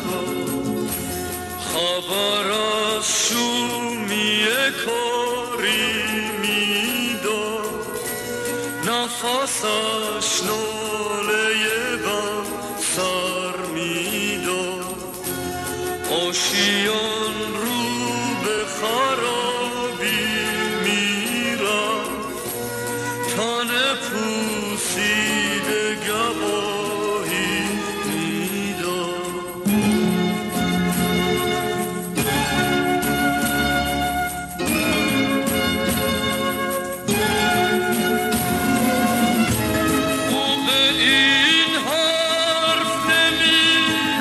خبر از شومی کاری میداد، نفسش ناله غم سر میداد. آشیان رو به خرابی میرفت، تن پوسیده گواهی میداد. او به این حرف نمی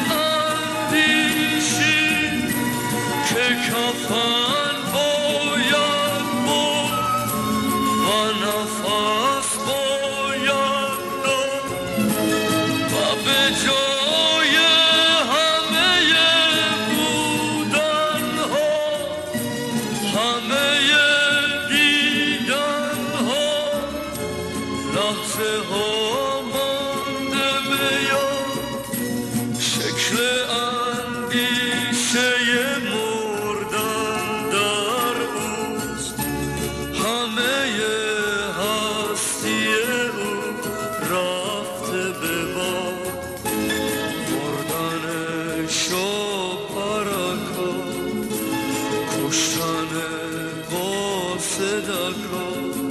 اندیشید که کفن باید برد و نفس باید داد و به جای همه بودنها همه دیدنها لحظه ها مانده به یاد، شکل اندیشه مردن در اوست، همه هستی او رفته به باد. مردن شاپرکا، کشتن قاصدکا،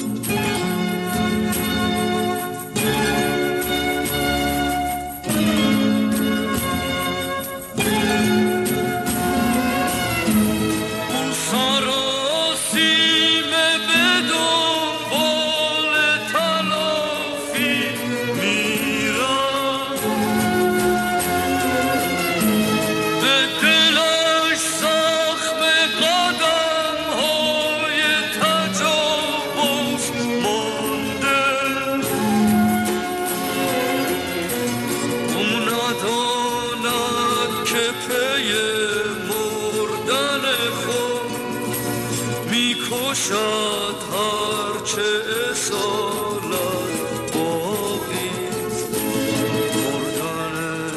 سراسیمه به دنبال تلافی میرم، به دلش زخم قدم‌های تجاوز مانده. او نداند که پی مردن خود میکشد هرچه اصالت باقیست. مردن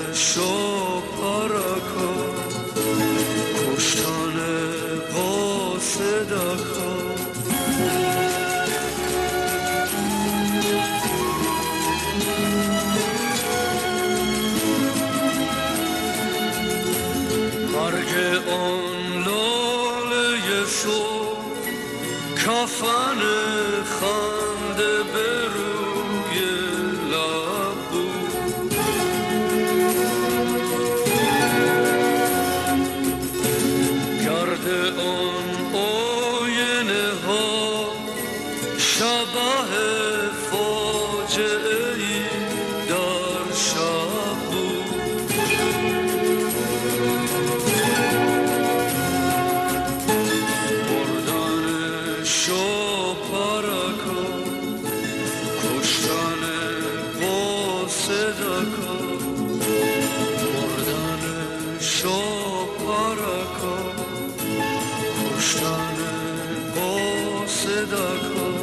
شاپرکا، کشتن قاصدکا. مرگ آن لاله صبح، کفن خنده به روی لب بود. گرد آن آینه ها شبح فاجعه ای در شب بود. مردن شاپرکا، کشتن قاصدکا. مردن شاپرکا، کشتن قاصدکا.